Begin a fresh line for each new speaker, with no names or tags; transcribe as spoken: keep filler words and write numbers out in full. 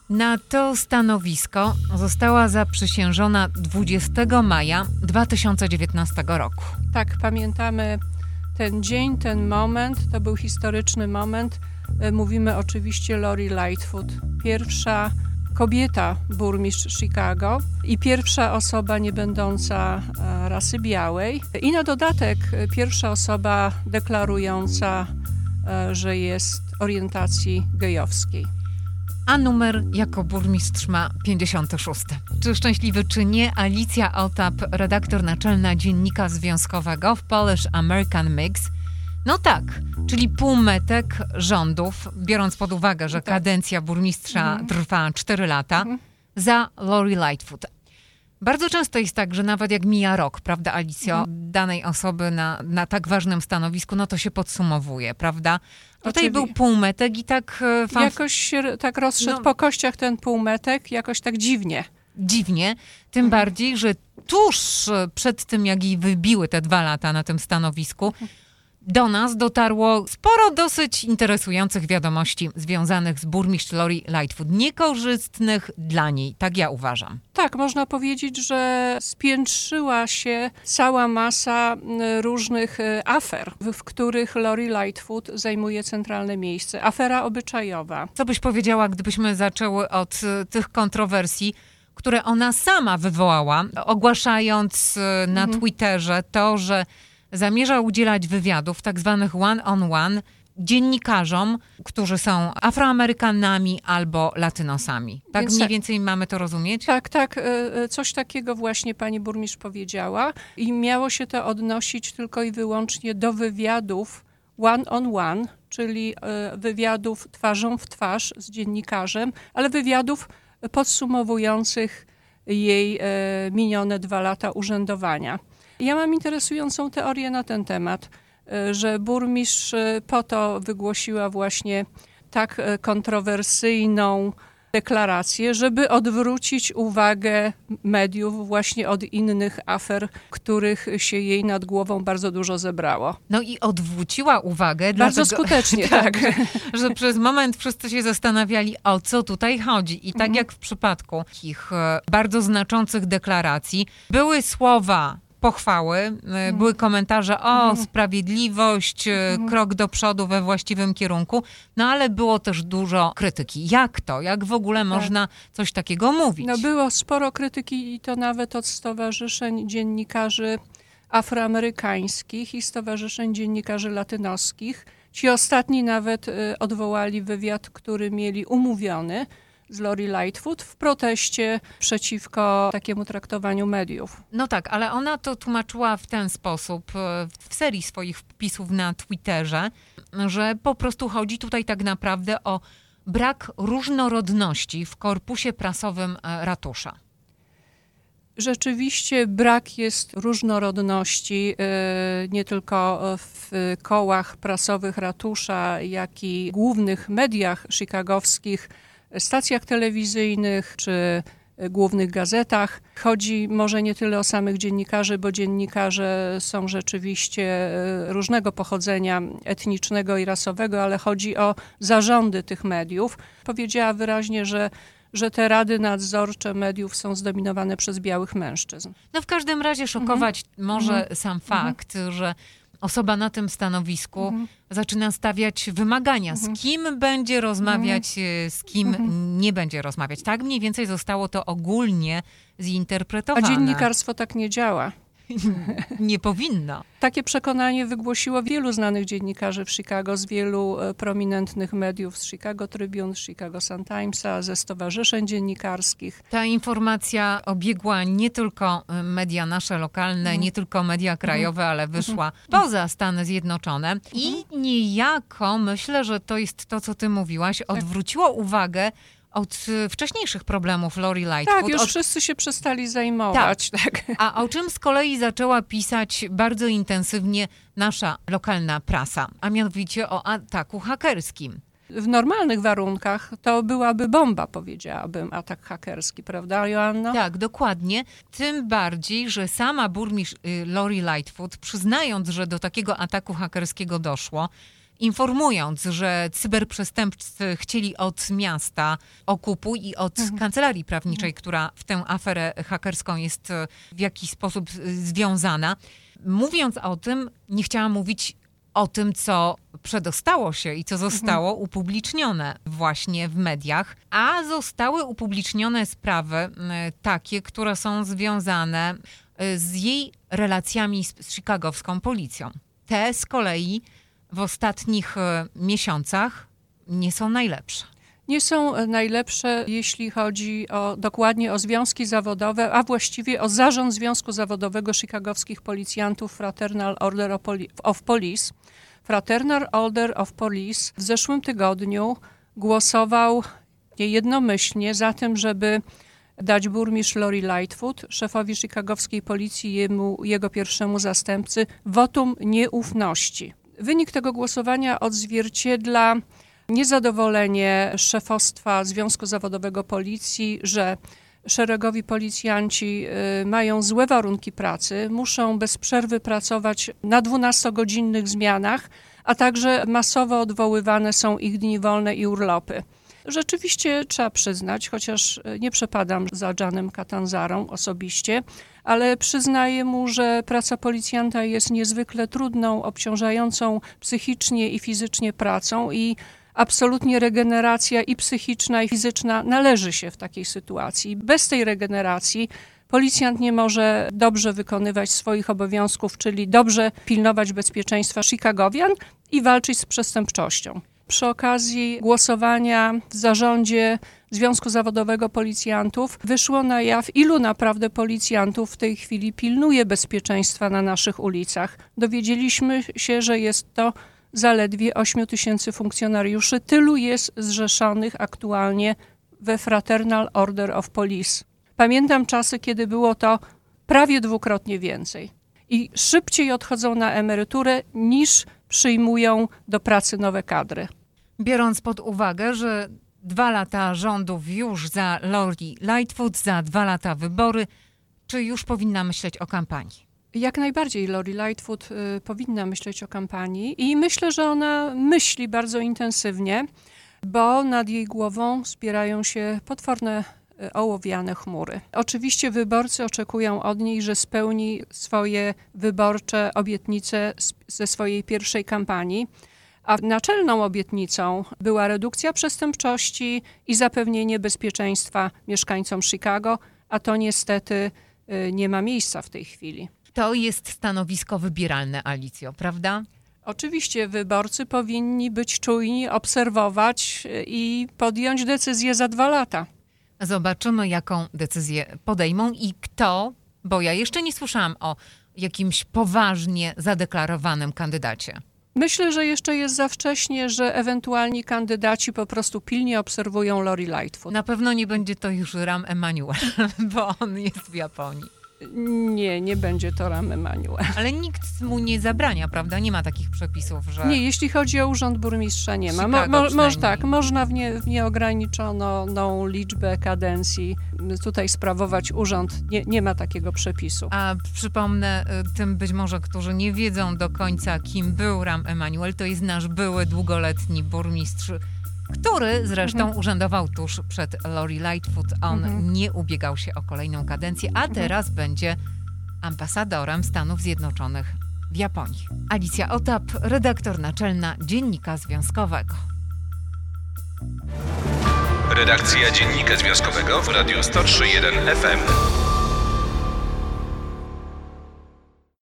Na to stanowisko została zaprzysiężona dwudziestego maja dwa tysiące dziewiętnastego roku.
Tak, pamiętamy ten dzień, ten moment. To był historyczny moment. Mówimy oczywiście Lori Lightfoot, pierwsza kobieta burmistrz Chicago i pierwsza osoba nie będąca rasy białej. I na dodatek pierwsza osoba deklarująca, że jest orientacji gejowskiej.
A numer jako burmistrz ma pięćdziesiąty szósty. Czy szczęśliwy, czy nie, Alicja Otap, redaktor naczelna dziennika związkowego w Polish American Mix. No tak, czyli półmetek rządów, biorąc pod uwagę, że tak. kadencja burmistrza mhm. trwa cztery lata, mhm. za Lori Lightfoot. Bardzo często jest tak, że nawet jak mija rok, prawda, Alicjo, mhm. danej osoby na, na tak ważnym stanowisku, no to się podsumowuje, prawda? Tutaj Oczywi- był półmetek i tak... Fan...
Jakoś się tak rozszedł no, po kościach ten półmetek, jakoś tak dziwnie.
Dziwnie, tym mhm. bardziej, że tuż przed tym, jak jej wybiły te dwa lata na tym stanowisku, mhm. do nas dotarło sporo dosyć interesujących wiadomości związanych z burmistrz Lori Lightfoot, niekorzystnych dla niej, tak ja uważam.
Tak, można powiedzieć, że spiętrzyła się cała masa różnych afer, w których Lori Lightfoot zajmuje centralne miejsce. Afera obyczajowa.
Co byś powiedziała, gdybyśmy zaczęły od tych kontrowersji, które ona sama wywołała, ogłaszając na mhm. Twitterze to, że zamierza udzielać wywiadów, tak zwanych one-on-one, dziennikarzom, którzy są Afroamerykanami albo Latynosami. Tak Więc mniej więcej mamy to rozumieć?
Tak, tak. Coś takiego właśnie pani burmistrz powiedziała i miało się to odnosić tylko i wyłącznie do wywiadów one-on-one, czyli wywiadów twarzą w twarz z dziennikarzem, ale wywiadów podsumowujących jej minione dwa lata urzędowania. Ja mam interesującą teorię na ten temat, że burmistrz po to wygłosiła właśnie tak kontrowersyjną deklarację, żeby odwrócić uwagę mediów właśnie od innych afer, których się jej nad głową bardzo dużo zebrało.
No i odwróciła uwagę.
Bardzo
dlatego,
skutecznie, tak.
Że, że przez moment wszyscy się zastanawiali, o co tutaj chodzi. I tak mhm. jak w przypadku takich bardzo znaczących deklaracji, były słowa pochwały, mm. były komentarze o mm. sprawiedliwość, mm. krok do przodu we właściwym kierunku, no ale było też dużo krytyki. Jak to? Jak w ogóle tak. można coś takiego mówić?
No było sporo krytyki i to nawet od stowarzyszeń dziennikarzy afroamerykańskich i stowarzyszeń dziennikarzy latynoskich. Ci ostatni nawet odwołali wywiad, który mieli umówiony z Lori Lightfoot w proteście przeciwko takiemu traktowaniu mediów.
No tak, ale ona to tłumaczyła w ten sposób w serii swoich wpisów na Twitterze, że po prostu chodzi tutaj tak naprawdę o brak różnorodności w korpusie prasowym ratusza.
Rzeczywiście brak jest różnorodności nie tylko w kołach prasowych ratusza, jak i głównych mediach chicagowskich, stacjach telewizyjnych czy głównych gazetach. Chodzi może nie tyle o samych dziennikarzy, bo dziennikarze są rzeczywiście różnego pochodzenia etnicznego i rasowego, ale chodzi o zarządy tych mediów. Powiedziała wyraźnie, że że te rady nadzorcze mediów są zdominowane przez białych mężczyzn.
No w każdym razie szokować mhm. może mhm. sam fakt, mhm. że osoba na tym stanowisku mhm. zaczyna stawiać wymagania, mhm. z kim będzie rozmawiać, mhm. z kim mhm. nie będzie rozmawiać. Tak mniej więcej zostało to ogólnie zinterpretowane.
A dziennikarstwo tak nie działa.
Nie powinno.
Takie przekonanie wygłosiło wielu znanych dziennikarzy w Chicago z wielu prominentnych mediów, z Chicago Tribune, z Chicago Sun-Timesa, ze stowarzyszeń dziennikarskich.
Ta informacja obiegła nie tylko media nasze lokalne, mm. nie tylko media krajowe, mm. ale wyszła mm. poza Stany Zjednoczone. Mm. I niejako myślę, że to jest to, co ty mówiłaś, odwróciło uwagę od wcześniejszych problemów Lori Lightfoot.
Tak, już
od...
wszyscy się przestali zajmować. Tak.
Tak. A o czym z kolei zaczęła pisać bardzo intensywnie nasza lokalna prasa, a mianowicie o ataku hakerskim.
W normalnych warunkach to byłaby bomba, powiedziałabym, atak hakerski, prawda, Joanna?
Tak, dokładnie. Tym bardziej, że sama burmistrz Lori Lightfoot, przyznając, że do takiego ataku hakerskiego doszło, informując, że cyberprzestępcy chcieli od miasta okupu i od mhm. kancelarii prawniczej, mhm. która w tę aferę hakerską jest w jakiś sposób związana. Mówiąc o tym, nie chciałam mówić o tym, co przedostało się i co zostało mhm. upublicznione właśnie w mediach, a zostały upublicznione sprawy takie, które są związane z jej relacjami z, z chicagowską policją. Te z kolei w ostatnich miesiącach nie są najlepsze.
Nie są najlepsze, jeśli chodzi o, dokładnie o związki zawodowe, a właściwie o zarząd Związku Zawodowego Chicagowskich Policjantów Fraternal Order of Police. Fraternal Order of Police w zeszłym tygodniu głosował jednomyślnie za tym, żeby dać burmistrz Lori Lightfoot, szefowi chicagowskiej policji, jemu, jego pierwszemu zastępcy, wotum nieufności. Wynik tego głosowania odzwierciedla niezadowolenie szefostwa Związku Zawodowego Policji, że szeregowi policjanci mają złe warunki pracy, muszą bez przerwy pracować na dwunastogodzinnych zmianach, a także masowo odwoływane są ich dni wolne i urlopy. Rzeczywiście trzeba przyznać, chociaż nie przepadam za Janem Catanzarą osobiście, ale przyznaję mu, że praca policjanta jest niezwykle trudną, obciążającą psychicznie i fizycznie pracą i absolutnie regeneracja i psychiczna, i fizyczna należy się w takiej sytuacji. Bez tej regeneracji policjant nie może dobrze wykonywać swoich obowiązków, czyli dobrze pilnować bezpieczeństwa Chicagowian i walczyć z przestępczością. Przy okazji głosowania w zarządzie Związku Zawodowego Policjantów wyszło na jaw, ilu naprawdę policjantów w tej chwili pilnuje bezpieczeństwa na naszych ulicach. Dowiedzieliśmy się, że jest to zaledwie ośmiu tysięcy funkcjonariuszy. Tylu jest zrzeszonych aktualnie we Fraternal Order of Police. Pamiętam czasy, kiedy było to prawie dwukrotnie więcej. I szybciej odchodzą na emeryturę, niż przyjmują do pracy nowe kadry.
Biorąc pod uwagę, że dwa lata rządów już za Lori Lightfoot, za dwa lata wybory, czy już powinna myśleć o kampanii?
Jak najbardziej Lori Lightfoot y, powinna myśleć o kampanii i myślę, że ona myśli bardzo intensywnie, bo nad jej głową zbierają się potworne y, ołowiane chmury. Oczywiście wyborcy oczekują od niej, że spełni swoje wyborcze obietnice z, ze swojej pierwszej kampanii, a naczelną obietnicą była redukcja przestępczości i zapewnienie bezpieczeństwa mieszkańcom Chicago, a to niestety y, nie ma miejsca w tej chwili.
To jest stanowisko wybieralne, Alicjo, prawda?
Oczywiście wyborcy powinni być czujni, obserwować i podjąć decyzję za dwa lata.
Zobaczymy, jaką decyzję podejmą i kto, bo ja jeszcze nie słyszałam o jakimś poważnie zadeklarowanym kandydacie.
Myślę, że jeszcze jest za wcześnie, że ewentualni kandydaci po prostu pilnie obserwują Lori Lightfoot.
Na pewno nie będzie to już Rahm Emanuel, bo on jest w Japonii.
Nie, nie będzie to Rahm Emanuel.
Ale nikt mu nie zabrania, prawda? Nie ma takich przepisów, że...
Nie, jeśli chodzi o urząd burmistrza, nie ma. Mo, mo, mo, tak, można w, nie, w nieograniczoną liczbę kadencji tutaj sprawować urząd. Nie, nie ma takiego przepisu.
A przypomnę tym być może, którzy nie wiedzą do końca, kim był Rahm Emanuel, to jest nasz były długoletni burmistrz, który zresztą mhm. urzędował tuż przed Lori Lightfoot. On mhm. nie ubiegał się o kolejną kadencję, a teraz mhm. będzie ambasadorem Stanów Zjednoczonych w Japonii. Alicja Otap, redaktor naczelna Dziennika Związkowego.
Redakcja Dziennika Związkowego w Radiu sto trzy jeden F M.